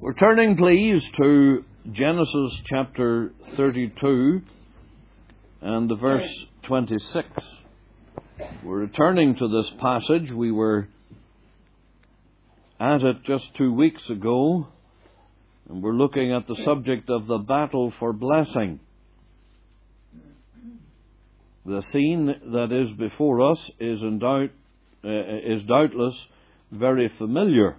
We're turning, please, to Genesis chapter 32 and the verse 26. We're returning to this passage. We were at it just 2 weeks ago, and we're looking at the subject of the battle for blessing. The scene that is before us is doubtless very familiar.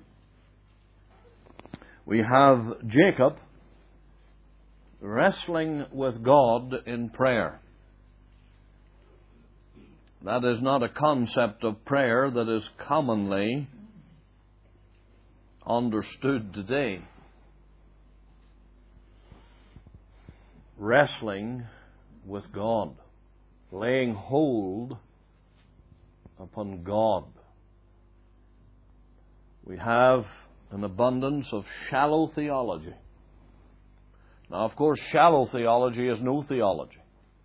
We have Jacob wrestling with God in prayer. That is not a concept of prayer that is commonly understood today. Wrestling with God, laying hold upon God. We have an abundance of shallow theology. Now, of course, shallow theology is no theology.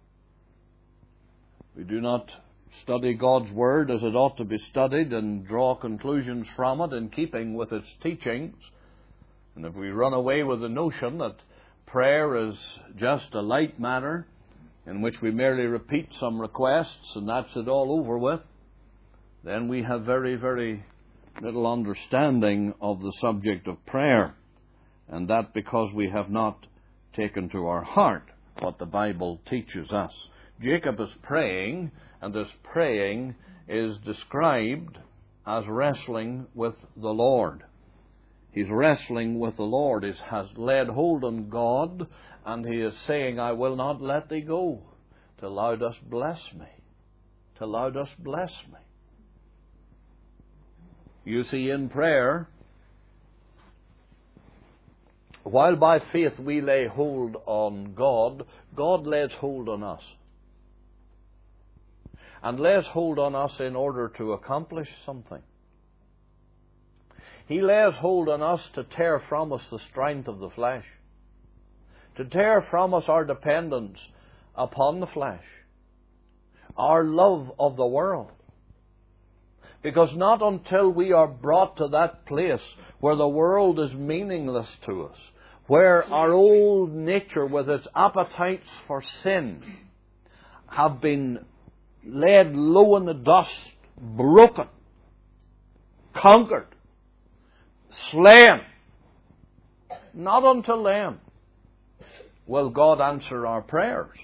We do not study God's Word as it ought to be studied and draw conclusions from it in keeping with its teachings. And if we run away with the notion that prayer is just a light matter in which we merely repeat some requests and that's it all over with, then we have very, very little understanding of the subject of prayer, and that because we have not taken to our heart what the Bible teaches us. Jacob is praying, and this praying is described as wrestling with the Lord. He's wrestling with the Lord. He has laid hold on God, and he is saying, I will not let thee go till thou dost bless me. Till thou dost bless me. You see, in prayer, while by faith we lay hold on God, God lays hold on us. And lays hold on us in order to accomplish something. He lays hold on us to tear from us the strength of the flesh. To tear from us our dependence upon the flesh. Our love of the world. Because not until we are brought to that place where the world is meaningless to us, where our old nature with its appetites for sin have been laid low in the dust, broken, conquered, slain, not until then will God answer our prayers.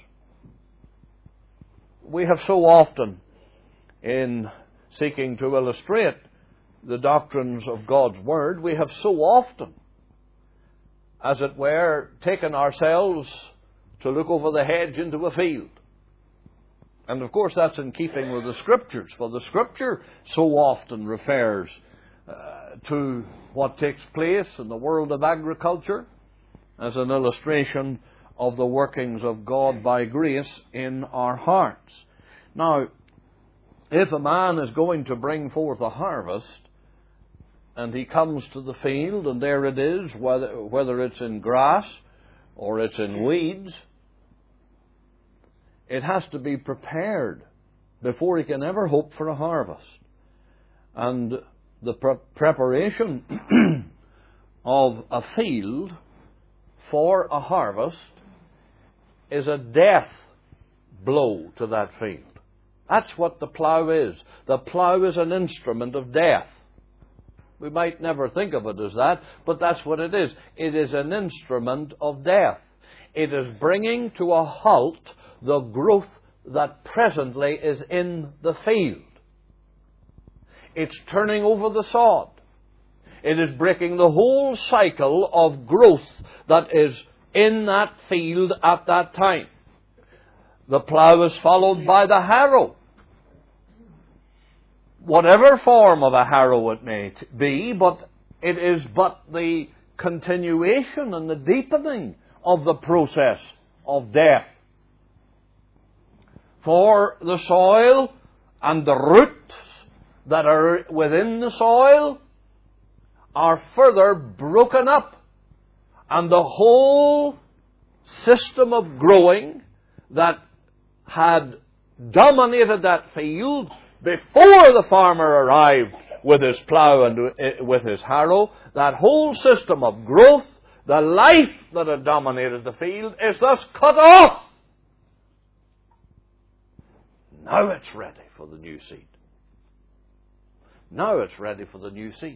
We have so often, in seeking to illustrate the doctrines of God's Word, we have so often, as it were, taken ourselves to look over the hedge into a field. And of course that's in keeping with the Scriptures, for the Scripture so often refers to what takes place in the world of agriculture as an illustration of the workings of God by grace in our hearts. Now, if a man is going to bring forth a harvest, and he comes to the field, and there it is, whether it's in grass or it's in weeds, it has to be prepared before he can ever hope for a harvest. And the preparation of a field for a harvest is a death blow to that field. That's what the plough is. The plough is an instrument of death. We might never think of it as that, but that's what it is. It is an instrument of death. It is bringing to a halt the growth that presently is in the field. It's turning over the sod. It is breaking the whole cycle of growth that is in that field at that time. The plough is followed by the harrow. Whatever form of a harrow it may be, but it is but the continuation and the deepening of the process of death. For the soil and the roots that are within the soil are further broken up, and the whole system of growing that had dominated that field before the farmer arrived with his plough and with his harrow, that whole system of growth, the life that had dominated the field, is thus cut off. Now it's ready for the new seed. Now it's ready for the new seed.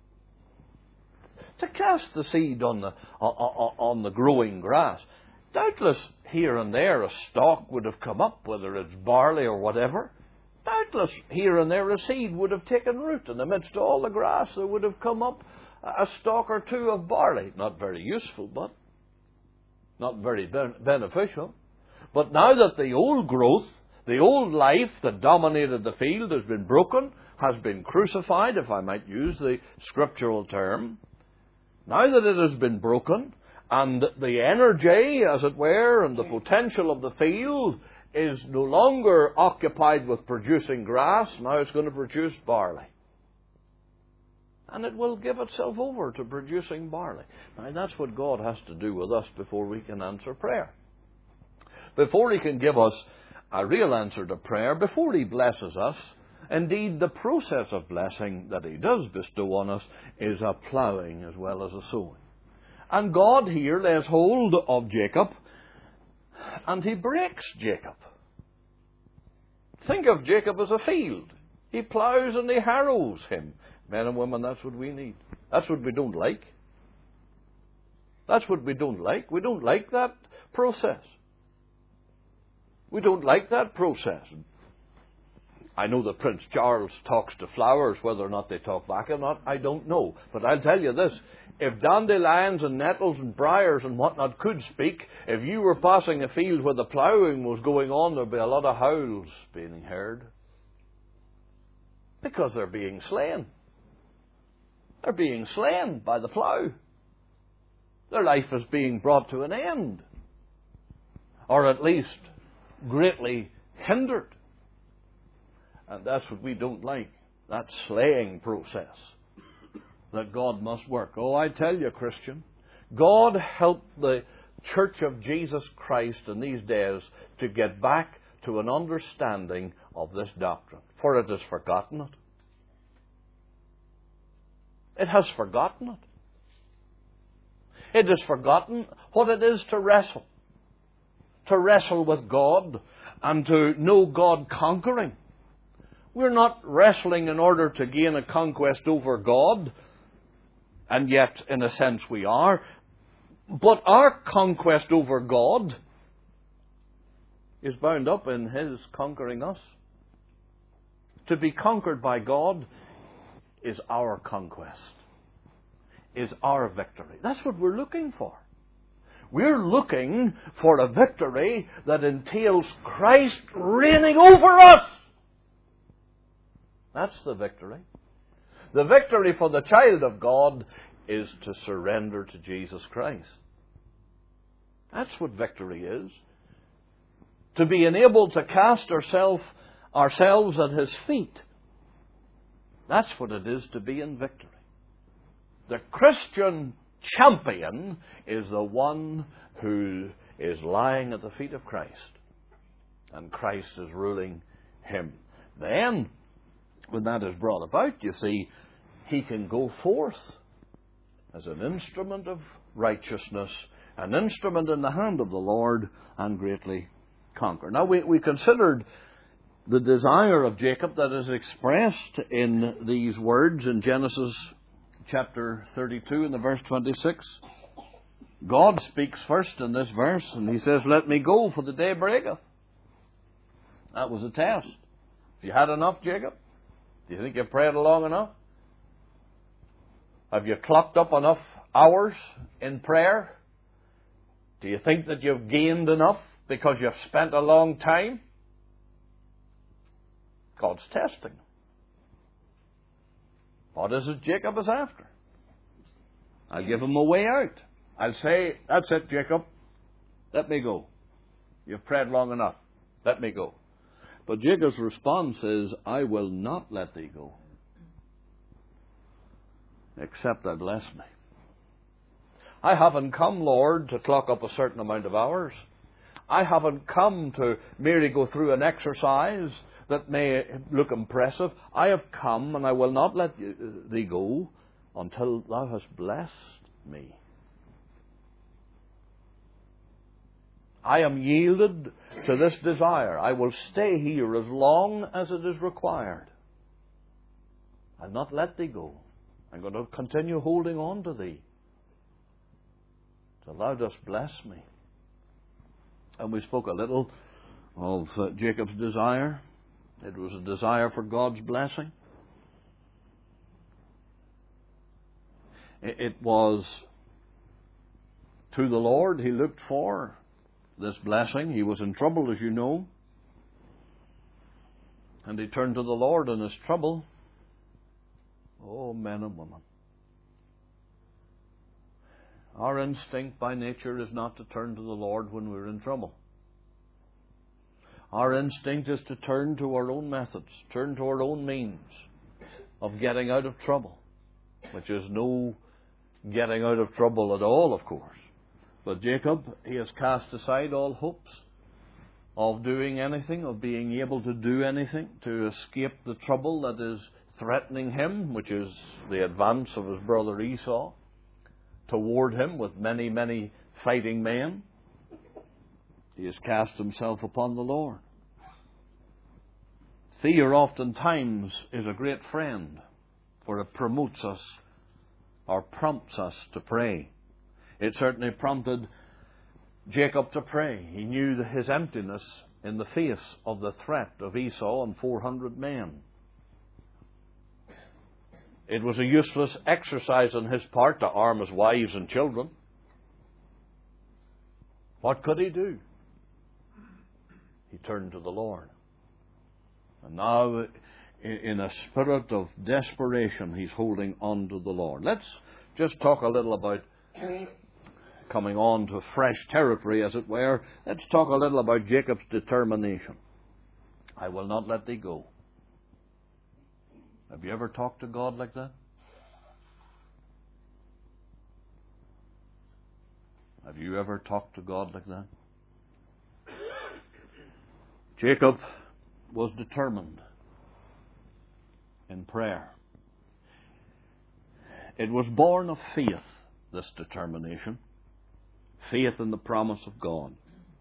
To cast the seed on the growing grass, doubtless here and there a stalk would have come up, whether it's barley or whatever. Doubtless here and there a seed would have taken root. In the midst of all the grass there would have come up a stalk or two of barley. Not very useful, but not very beneficial. But now that the old growth, the old life that dominated the field has been broken, has been crucified, if I might use the scriptural term, now that it has been broken, and the energy, as it were, and the potential of the field is no longer occupied with producing grass, now it's going to produce barley. And it will give itself over to producing barley. Now that's what God has to do with us before we can answer prayer. Before He can give us a real answer to prayer, before He blesses us, indeed, the process of blessing that He does bestow on us is a ploughing as well as a sowing. And God here lays hold of Jacob, and He breaks Jacob. Think of Jacob as a field. He ploughs and He harrows him. Men and women, that's what we need. That's what we don't like. That's what we don't like. We don't like that process. We don't like that process. I know that Prince Charles talks to flowers. Whether or not they talk back or not, I don't know. But I'll tell you this. If dandelions and nettles and briars and whatnot could speak, if you were passing a field where the ploughing was going on, there'd be a lot of howls being heard. Because they're being slain. They're being slain by the plough. Their life is being brought to an end. Or at least greatly hindered. And that's what we don't like, that slaying process that God must work. Oh, I tell you, Christian, God help the Church of Jesus Christ in these days to get back to an understanding of this doctrine, for it has forgotten it. It has forgotten it. It has forgotten what it is to wrestle with God and to know God conquering. We're not wrestling in order to gain a conquest over God, and yet, in a sense, we are. But our conquest over God is bound up in His conquering us. To be conquered by God is our conquest, is our victory. That's what we're looking for. We're looking for a victory that entails Christ reigning over us. That's the victory. The victory for the child of God is to surrender to Jesus Christ. That's what victory is. To be enabled to cast ourselves at His feet. That's what it is to be in victory. The Christian champion is the one who is lying at the feet of Christ. And Christ is ruling him. Then, when that is brought about, you see, he can go forth as an instrument of righteousness, an instrument in the hand of the Lord, and greatly conquer. Now, we considered the desire of Jacob that is expressed in these words in Genesis chapter 32 and the verse 26. God speaks first in this verse, and He says, "Let me go, for the day breaketh." That was a test. Have you had enough, Jacob? Do you think you've prayed long enough? Have you clocked up enough hours in prayer? Do you think that you've gained enough because you've spent a long time? God's testing. What is it Jacob is after? I'll give him a way out. I'll say, "That's it, Jacob. Let me go. You've prayed long enough. Let me go." But Jacob's response is, "I will not let thee go, except thou bless me. I haven't come, Lord, to clock up a certain amount of hours. I haven't come to merely go through an exercise that may look impressive. I have come, and I will not let thee go until thou hast blessed me. I am yielded to this desire. I will stay here as long as it is required. I'll not let thee go. I'm going to continue holding on to thee till thou dost bless me. And we spoke a little of Jacob's desire. It was a desire for God's blessing. It was to the Lord he looked for this blessing. He was in trouble, as you know. And he turned to the Lord in his trouble. Oh, men and women. Our instinct by nature is not to turn to the Lord when we're in trouble. Our instinct is to turn to our own methods, turn to our own means of getting out of trouble, which is no getting out of trouble at all, of course. But Jacob, he has cast aside all hopes of doing anything, of being able to do anything to escape the trouble that is threatening him, which is the advance of his brother Esau toward him with many, many fighting men. He has cast himself upon the Lord. Fear oftentimes is a great friend, for it promotes us or prompts us to pray. It certainly prompted Jacob to pray. He knew his emptiness in the face of the threat of Esau and 400 men. It was a useless exercise on his part to arm his wives and children. What could he do? He turned to the Lord. And now, in a spirit of desperation, he's holding on to the Lord. Let's just talk a little about, coming on to fresh territory, as it were, let's talk a little about Jacob's determination. I will not let thee go. Have you ever talked to God like that? Have you ever talked to God like that? Jacob was determined in prayer. It was born of faith, this determination. Faith in the promise of God.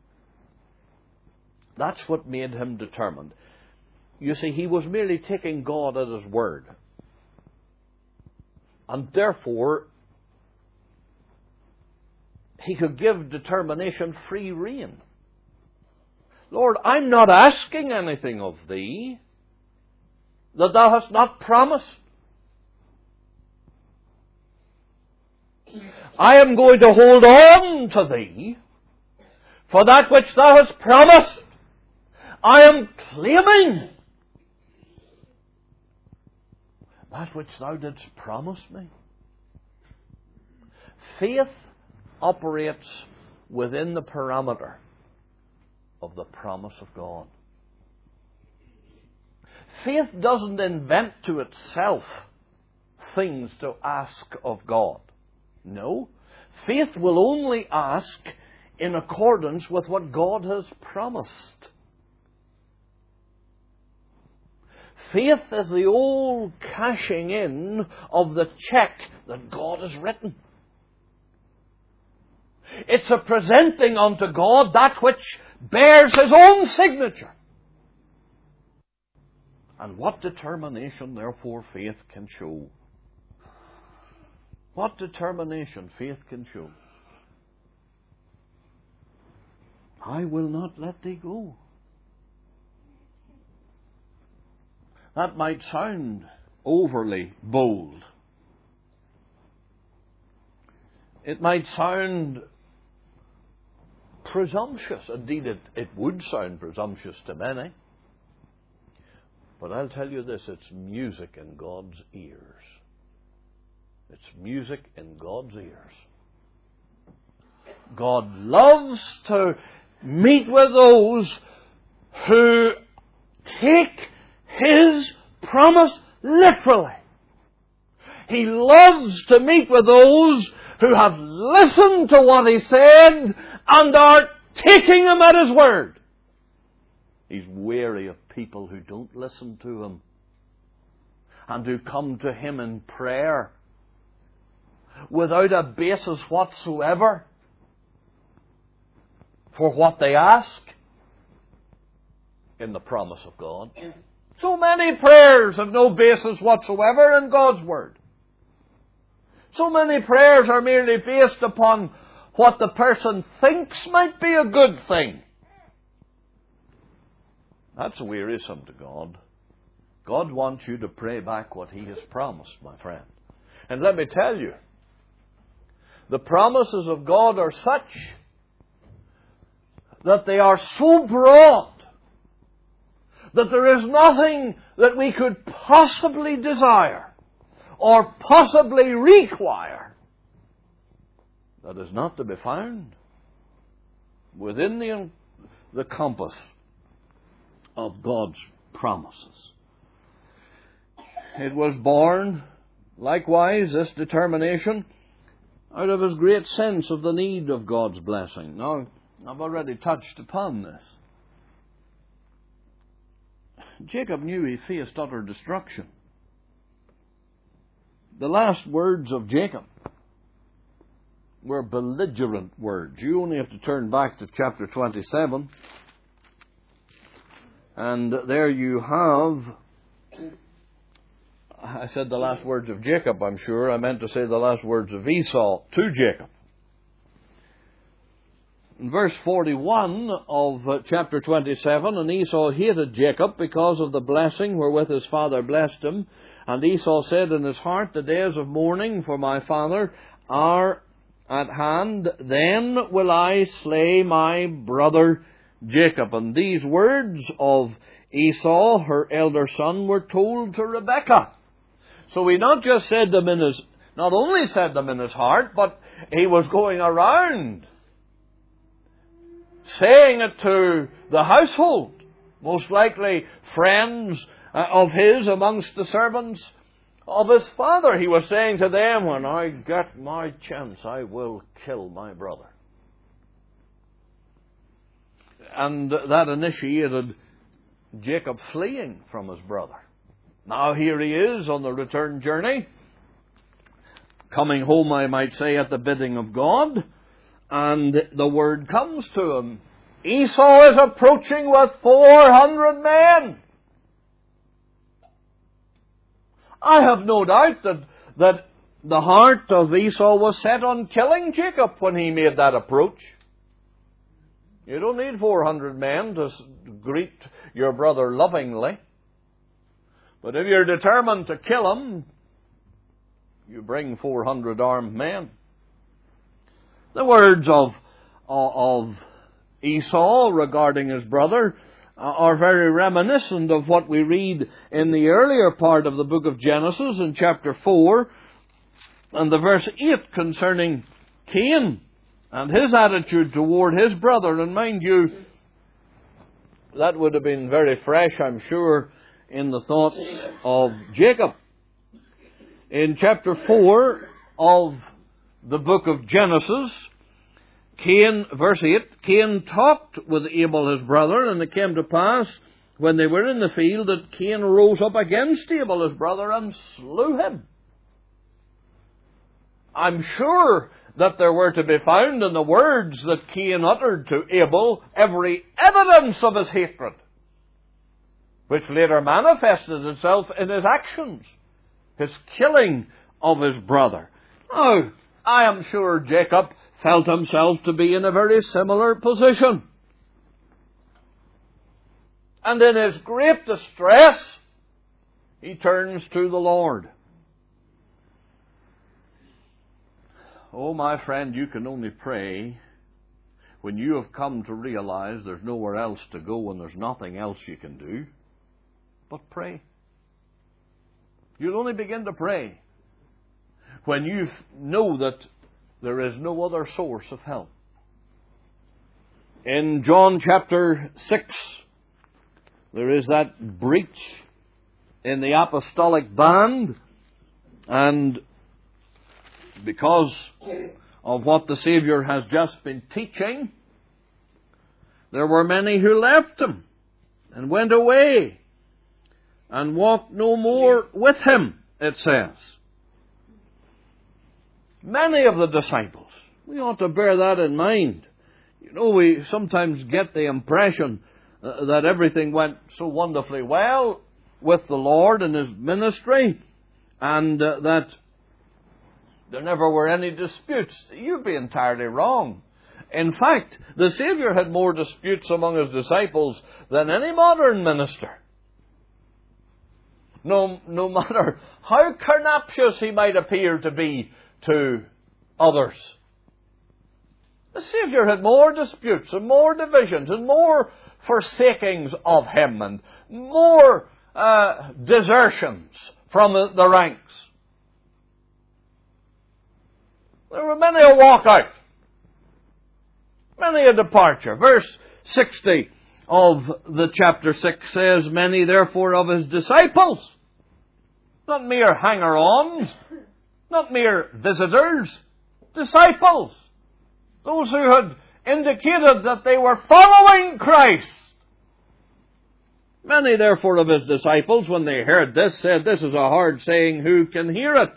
That's what made him determined. You see, he was merely taking God at his word. And therefore, he could give determination free rein. Lord, I'm not asking anything of thee that thou hast not promised. I am going to hold on to thee for that which thou hast promised. I am claiming that which thou didst promise me. Faith operates within the parameter of the promise of God. Faith doesn't invent to itself things to ask of God. No. Faith will only ask in accordance with what God has promised. Faith is the old cashing in of the check that God has written. It's a presenting unto God that which bears His own signature. And what determination, therefore, faith can show. What determination faith can show. I will not let thee go. That might sound overly bold. It might sound presumptuous. Indeed, it would sound presumptuous to many. But I'll tell you this, it's music in God's ears. It's music in God's ears. God loves to meet with those who take His promise literally. He loves to meet with those who have listened to what He said and are taking Him at His word. He's weary of people who don't listen to Him and who come to Him in prayer without a basis whatsoever for what they ask in the promise of God. So many prayers have no basis whatsoever in God's Word. So many prayers are merely based upon what the person thinks might be a good thing. That's wearisome to God. God wants you to pray back what He has promised, my friend. And let me tell you, the promises of God are such that they are so broad that there is nothing that we could possibly desire or possibly require that is not to be found within the compass of God's promises. It was born, likewise, this determination, out of his great sense of the need of God's blessing. Now, I've already touched upon this. Jacob knew he faced utter destruction. The last words of Jacob were belligerent words. You only have to turn back to chapter 27. And there you have, I said the last words of Jacob, I'm sure. I meant to say the last words of Esau to Jacob. In verse 41 of chapter 27, and Esau hated Jacob because of the blessing wherewith his father blessed him. And Esau said in his heart, the days of mourning for my father are at hand. Then will I slay my brother Jacob. And these words of Esau, her elder son, were told to Rebekah. So he not only said them in his heart, but he was going around saying it to the household, most likely friends of his amongst the servants of his father. He was saying to them, when I get my chance, I will kill my brother. And that initiated Jacob fleeing from his brother. Now here he is on the return journey, coming home, I might say, at the bidding of God. And the word comes to him, Esau is approaching with 400 men. I have no doubt that the heart of Esau was set on killing Jacob when he made that approach. You don't need 400 men to greet your brother lovingly. But if you're determined to kill him, you bring 400 armed men. The words of Esau regarding his brother are very reminiscent of what we read in the earlier part of the book of Genesis in chapter 4 and the verse 8 concerning Cain and his attitude toward his brother. And mind you, that would have been very fresh, I'm sure, in the thoughts of Jacob. In chapter 4 of the book of Genesis, Cain, verse 8, Cain talked with Abel his brother, and it came to pass, when they were in the field, that Cain rose up against Abel his brother and slew him. I'm sure that there were to be found in the words that Cain uttered to Abel every evidence of his hatred, which later manifested itself in his actions, his killing of his brother. Now, I am sure Jacob felt himself to be in a very similar position. And in his great distress, he turns to the Lord. Oh, my friend, you can only pray when you have come to realize there's nowhere else to go and there's nothing else you can do but pray. You'll only begin to pray when you know that there is no other source of help. In John chapter 6, there is that breach in the apostolic band, and because of what the Savior has just been teaching, there were many who left him and went away and walked no more with him, it says. Many of the disciples. We ought to bear that in mind. You know, we sometimes get the impression that everything went so wonderfully well with the Lord and His ministry, and that there never were any disputes. You'd be entirely wrong. In fact, the Saviour had more disputes among His disciples than any modern minister. No matter how carnaptious he might appear to be to others. The Saviour had more disputes and more divisions and more forsakings of Him and more desertions from the ranks. There were many a walkout, many a departure. Verse 60 of the chapter 6 says, many therefore of His disciples, not mere hanger-ons, not mere visitors, disciples, those who had indicated that they were following Christ. Many therefore of His disciples, when they heard this, said, this is a hard saying, who can hear it?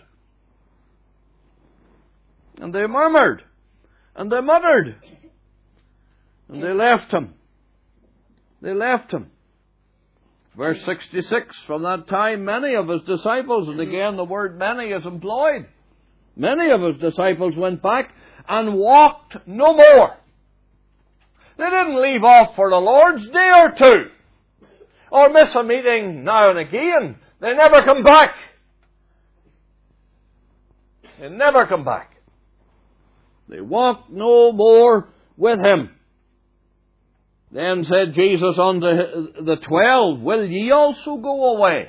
And they murmured, and they muttered, and they left Him. They left Him. Verse 66, from that time many of His disciples, and again the word many is employed, many of His disciples went back and walked no more. They didn't leave off for the Lord's day or two, or miss a meeting now and again. They never come back. They never come back. They walked no more with Him. Then said Jesus unto the 12, will ye also go away?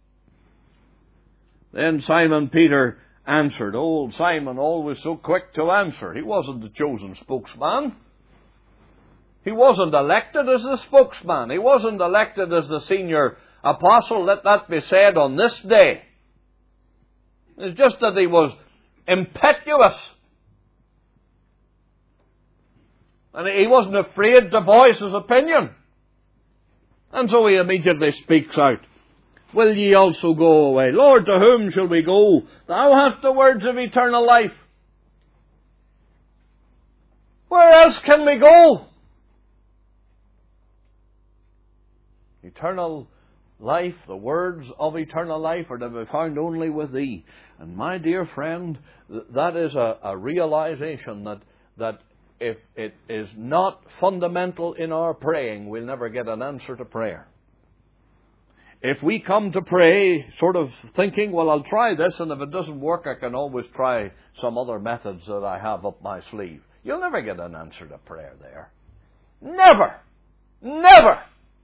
Then Simon Peter answered. Old Simon, always so quick to answer. He wasn't the chosen spokesman. He wasn't elected as the spokesman. He wasn't elected as the senior apostle. Let that be said on this day. It's just that he was impetuous. And he wasn't afraid to voice his opinion. And so he immediately speaks out. Will ye also go away? Lord, to whom shall we go? Thou hast the words of eternal life. Where else can we go? Eternal life, the words of eternal life are to be found only with Thee. And my dear friend, that is a realization that if it is not fundamental in our praying, we'll never get an answer to prayer. If we come to pray sort of thinking, well, I'll try this, and if it doesn't work, I can always try some other methods that I have up my sleeve, you'll never get an answer to prayer there. Never! Never!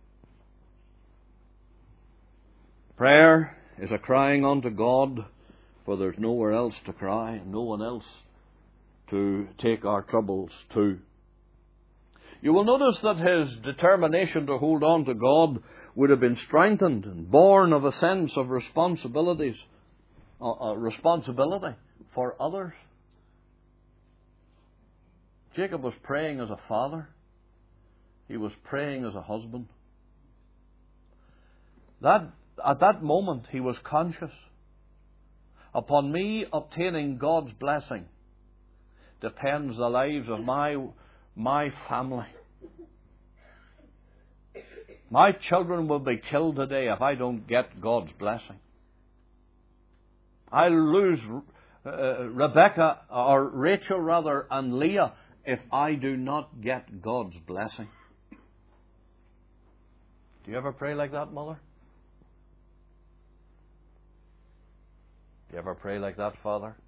Prayer is a crying unto God, for there's nowhere else to cry, no one else to take our troubles to. You will notice that his determination to hold on to God would have been strengthened and born of a sense of responsibility for others. Jacob was praying as a father. He was praying as a husband. At that moment he was conscious. Upon me obtaining God's blessing depends the lives of my family. My children will be killed today if I don't get God's blessing. I'll lose Rebecca, or Rachel rather, and Leah if I do not get God's blessing. Do you ever pray like that, Mother? Do you ever pray like that, Father?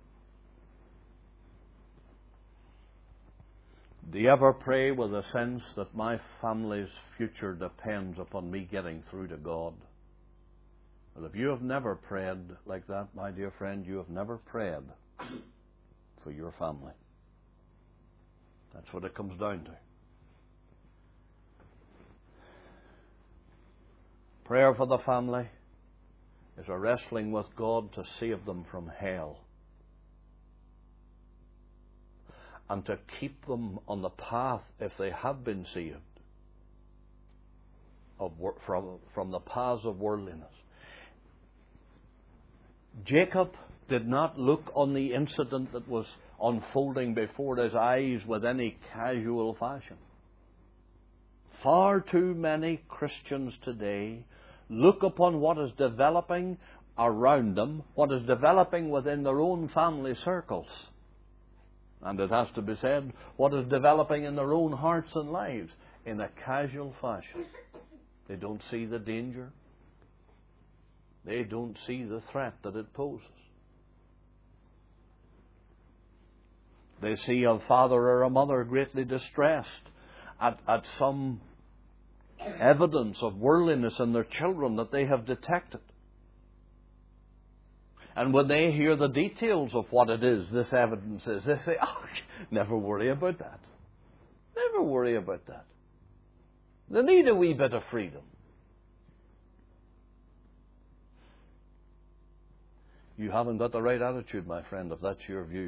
Do you ever pray with a sense that my family's future depends upon me getting through to God? Well, if you have never prayed like that, my dear friend, you have never prayed for your family. That's what it comes down to. Prayer for the family is a wrestling with God to save them from hell. and to keep them on the path, if they have been saved, from the paths of worldliness. Jacob did not look on the incident that was unfolding before his eyes with any casual fashion. Far too many Christians today look upon what is developing around them, what is developing within their own family circles, and it has to be said, what is developing in their own hearts and lives, in a casual fashion. They don't see the danger. They don't see the threat that it poses. They see a father or a mother greatly distressed at some evidence of worldliness in their children that they have detected. And when they hear the details of what it is, this evidence is, they say, oh, never worry about that. Never worry about that. They need a wee bit of freedom. You haven't got the right attitude, my friend, if that's your view.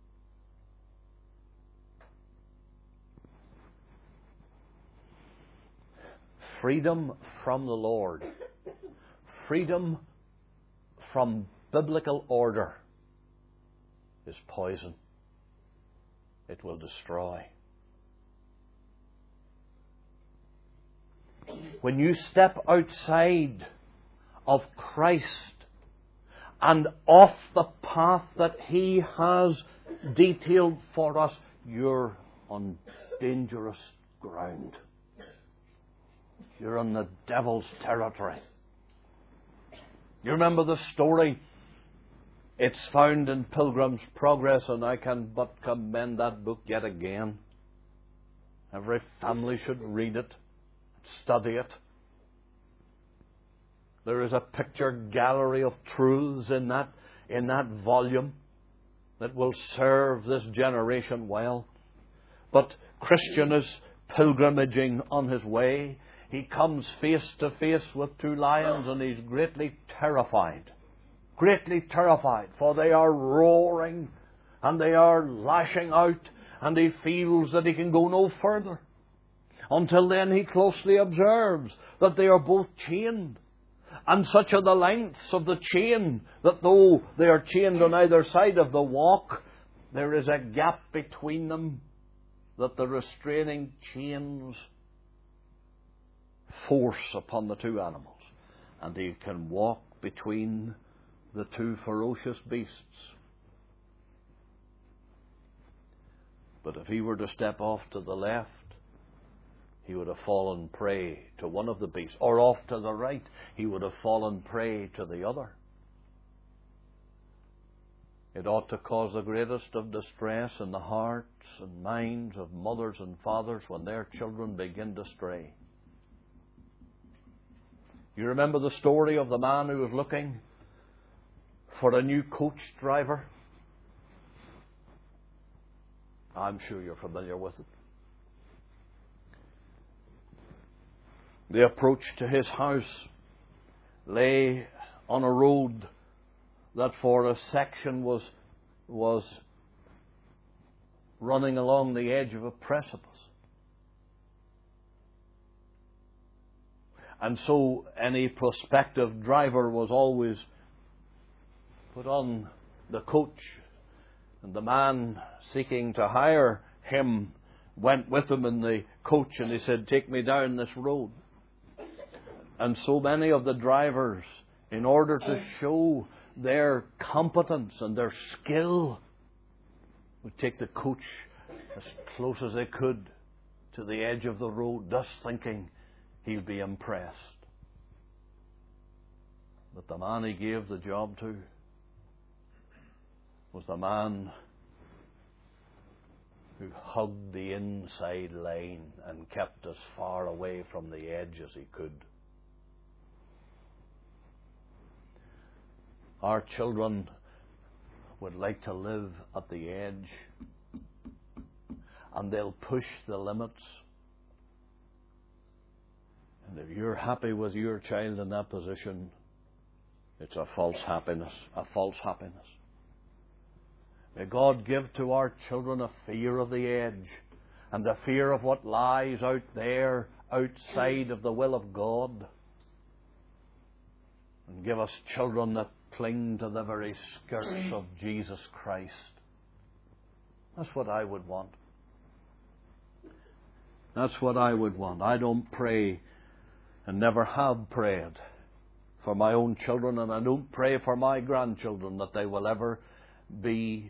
Freedom from the Lord. Freedom from biblical order is poison. It will destroy. When you step outside of Christ and off the path that He has detailed for us, you're on dangerous ground. You're on the devil's territory. You remember the story? It's found in Pilgrim's Progress, and I can but commend that book yet again. Every family should read it, study it. There is a picture gallery of truths in that volume that will serve this generation well. But Christian is pilgrimaging on his way. He comes face to face with two lions, and he's greatly terrified. Greatly terrified, for they are roaring and they are lashing out, and he feels that he can go no further. Until then he closely observes that they are both chained. And such are the lengths of the chain that though they are chained on either side of the walk, there is a gap between them that the restraining chains force upon the two animals. And he can walk between the two ferocious beasts. But if he were to step off to the left, he would have fallen prey to one of the beasts. Or off to the right, he would have fallen prey to the other. It ought to cause the greatest of distress in the hearts and minds of mothers and fathers when their children begin to stray. You remember the story of the man who was looking for a new coach driver? I'm sure you're familiar with it. The approach to his house lay on a road that for a section was running along the edge of a precipice. And so any prospective driver was always put on the coach, and the man seeking to hire him went with him in the coach, and he said, "Take me down this road." And so many of the drivers, in order to show their competence and their skill, would take the coach as close as they could to the edge of the road, thus thinking he'll be impressed. But the man he gave the job to was the man who hugged the inside line and kept as far away from the edge as he could. Our children would like to live at the edge, and they'll push the limits. And if you're happy with your child in that position, it's a false happiness, a false happiness. May God give to our children a fear of the edge and a fear of what lies out there outside of the will of God. And give us children that cling to the very skirts of Jesus Christ. That's what I would want. That's what I would want. I don't pray and never have prayed for my own children, and I don't pray for my grandchildren that they will ever be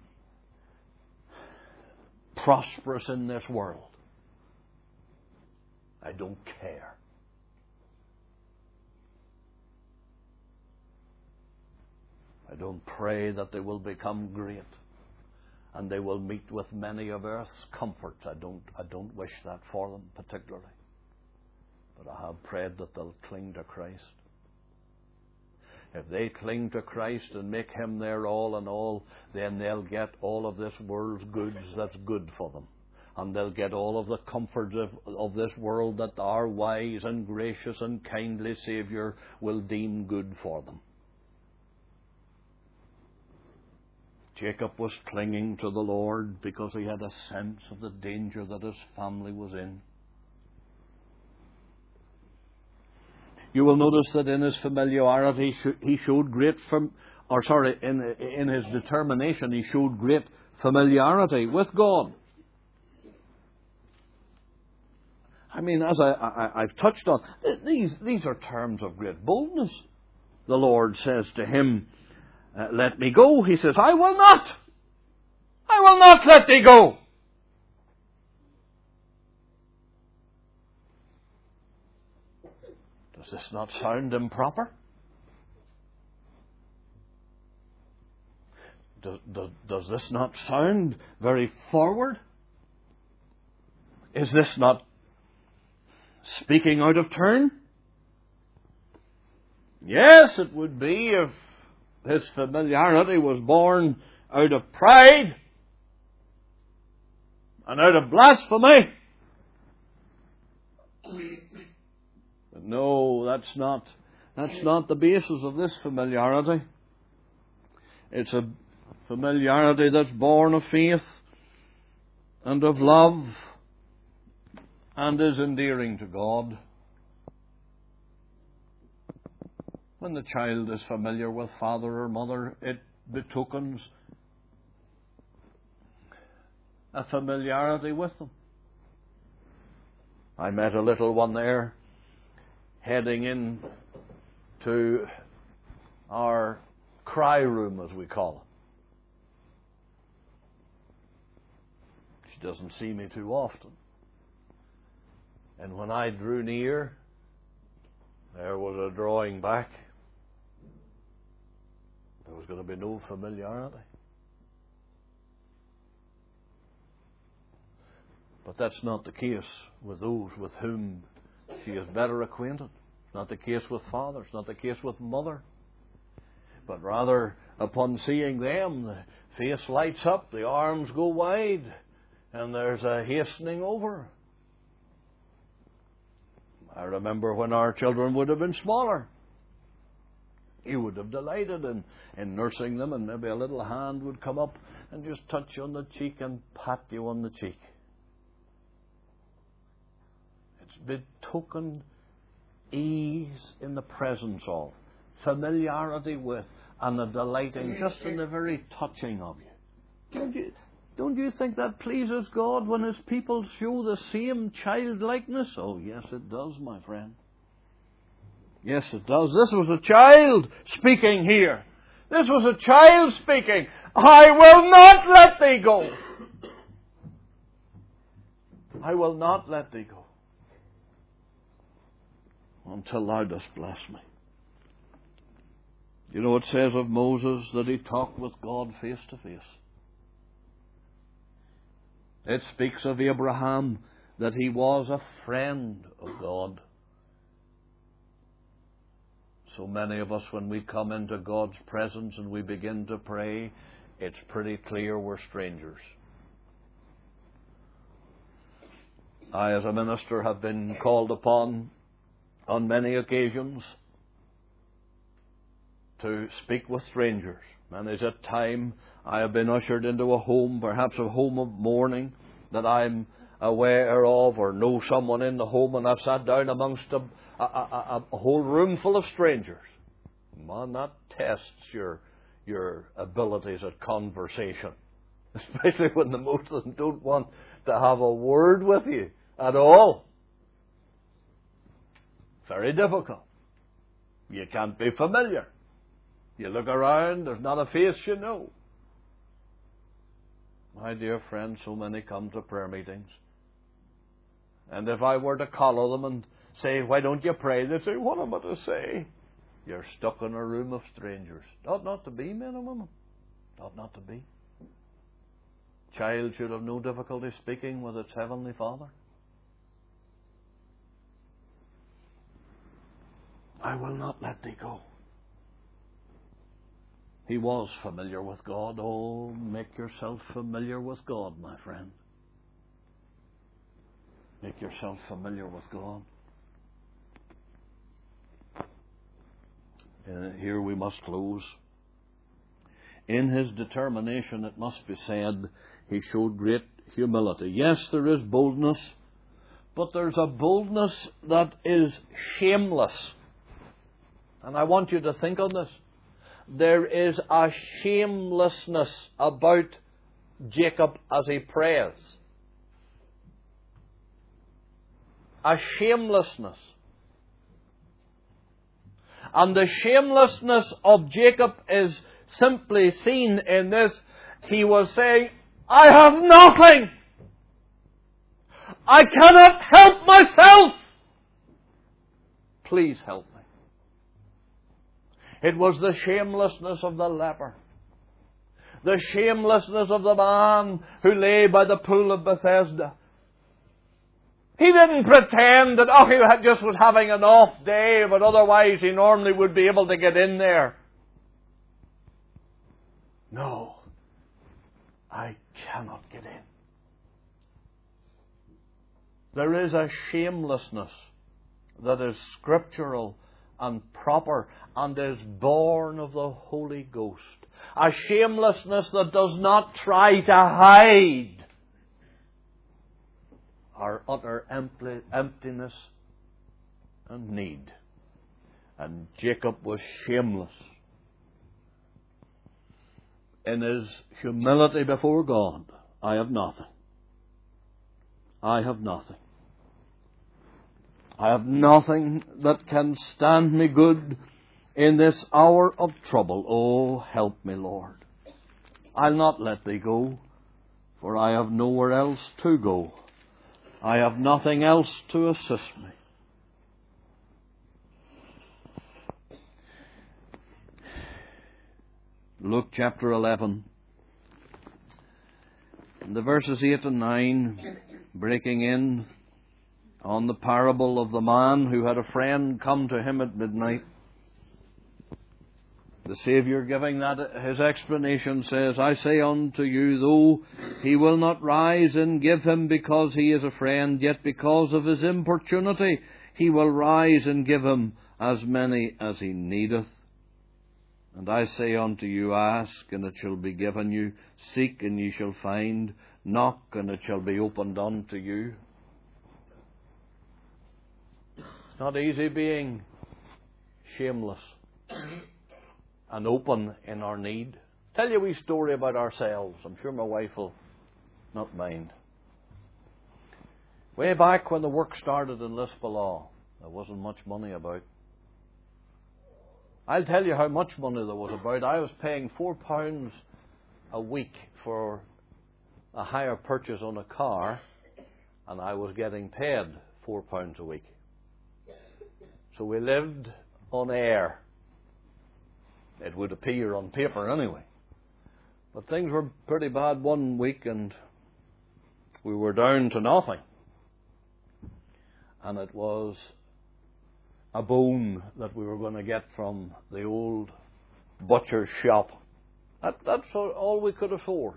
prosperous in this world. I don't care. I don't pray that they will become great and they will meet with many of earth's comforts. I don't wish that for them particularly. But I have prayed that they'll cling to Christ. If they cling to Christ and make Him their all in all, then they'll get all of this world's goods that's good for them. And they'll get all of the comforts of this world that our wise and gracious and kindly Saviour will deem good for them. Jacob was clinging to the Lord because he had a sense of the danger that his family was in. You will notice that in his familiarity, he showed in his determination, he showed great familiarity with God. I mean, as I've touched on, these are terms of great boldness. The Lord says to him, let me go. He says, I will not let thee go. Does this not sound improper? Does this not sound very forward? Is this not speaking out of turn? Yes, it would be if his familiarity was born out of pride and out of blasphemy. But no, that's not the basis of this familiarity. It's a familiarity that's born of faith and of love and is endearing to God. When the child is familiar with father or mother, it betokens a familiarity with them. I met a little one there heading in to our cry room, as we call it. She doesn't see me too often. And when I drew near, there was a drawing back. There was going to be no familiarity. But that's not the case with those with whom she is better acquainted. It's not the case with father. It's not the case with mother. But rather, upon seeing them, the face lights up, the arms go wide, and there's a hastening over. I remember when our children would have been smaller. You would have delighted in nursing them, and maybe a little hand would come up and just touch you on the cheek and pat you on the cheek. It's betokened ease in the presence of, familiarity with, and a delighting just in the very touching of you. Don't you think that pleases God when His people show the same childlikeness? Oh, yes, it does, my friend. Yes, it does. This was a child speaking here. This was a child speaking. I will not let thee go. I will not let thee go until thou dost bless me. You know, it says of Moses that he talked with God face to face. It speaks of Abraham that he was a friend of God. So many of us, when we come into God's presence and we begin to pray, it's pretty clear we're strangers. I, as a minister, have been called upon on many occasions to speak with strangers. Many's a time I have been ushered into a home, perhaps a home of mourning that I'm aware of, or know someone in the home, and I've sat down amongst a whole room full of strangers. Man, that tests your abilities at conversation, especially when the most of them don't want to have a word with you at all. Very difficult. You can't be familiar. You look around, there's not a face you know. My dear friends, so many come to prayer meetings. And if I were to collar them and say, why don't you pray? They'd say, what am I to say? You're stuck in a room of strangers. Ought not to be, men and women. Ought not to be. Child should have no difficulty speaking with its heavenly Father. I will not let thee go. He was familiar with God. Oh, make yourself familiar with God, my friend. Make yourself familiar with God. Here we must close. In his determination, it must be said, he showed great humility. Yes, there is boldness, but there's a boldness that is shameless. And I want you to think on this. There is a shamelessness about Jacob as he prays. A shamelessness. And the shamelessness of Jacob is simply seen in this. He was saying, I have nothing. I cannot help myself. Please help me. It was the shamelessness of the leper. The shamelessness of the man who lay by the pool of Bethesda. He didn't pretend that, he just was having an off day, but otherwise he normally would be able to get in there. No, I cannot get in. There is a shamelessness that is scriptural and proper and is born of the Holy Ghost. A shamelessness that does not try to hide our utter emptiness and need. And Jacob was shameless in his humility before God. I have nothing. I have nothing. I have nothing that can stand me good in this hour of trouble. Oh, help me, Lord. I'll not let thee go, for I have nowhere else to go. I have nothing else to assist me. Luke chapter 11. And the verses 8 and 9, breaking in on the parable of the man who had a friend come to him at midnight. The Saviour, giving that his explanation, says, I say unto you, though he will not rise and give him because he is a friend, yet because of his importunity he will rise and give him as many as he needeth. And I say unto you, ask, and it shall be given you. Seek, and ye shall find. Knock, and it shall be opened unto you. It's not easy being shameless and open in our need. Tell you a wee story about ourselves. I'm sure my wife will not mind. Way back when the work started in Lisbon, there wasn't much money about. I'll tell you how much money there was about. I was paying £4 a week for a hire purchase on a car, and I was getting paid £4 a week. So we lived on air. It would appear on paper anyway. But things were pretty bad one week, and we were down to nothing. And it was a bone that we were going to get from the old butcher's shop. That's all we could afford.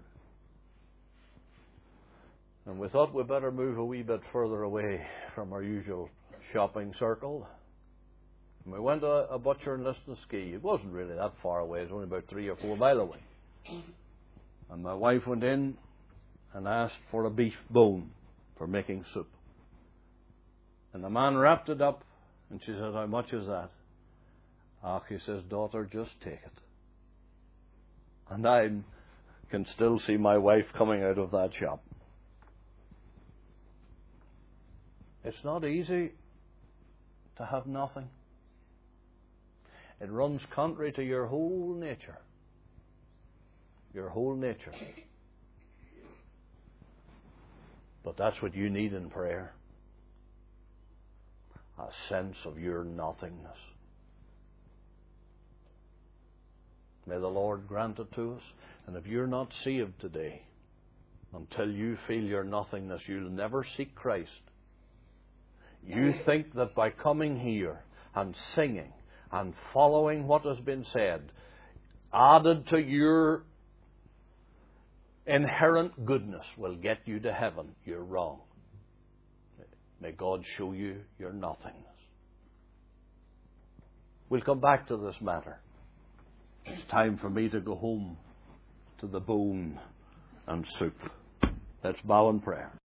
And we thought we'd better move a wee bit further away from our usual shopping circle. And we went to a butcher in Lisnaskea. It wasn't really that far away. It was only about 3 or 4 miles away. And my wife went in and asked for a beef bone for making soup. And the man wrapped it up, and she said, "How much is that?" "Ah," he says, "daughter, just take it." And I can still see my wife coming out of that shop. It's not easy to have nothing. It runs contrary to your whole nature. Your whole nature. But that's what you need in prayer. A sense of your nothingness. May the Lord grant it to us. And if you're not saved today, until you feel your nothingness, you'll never seek Christ. You think that by coming here and singing and following what has been said, added to your inherent goodness, will get you to heaven. You're wrong. May God show you your nothingness. We'll come back to this matter. It's time for me to go home to the bone and soup. Let's bow in prayer.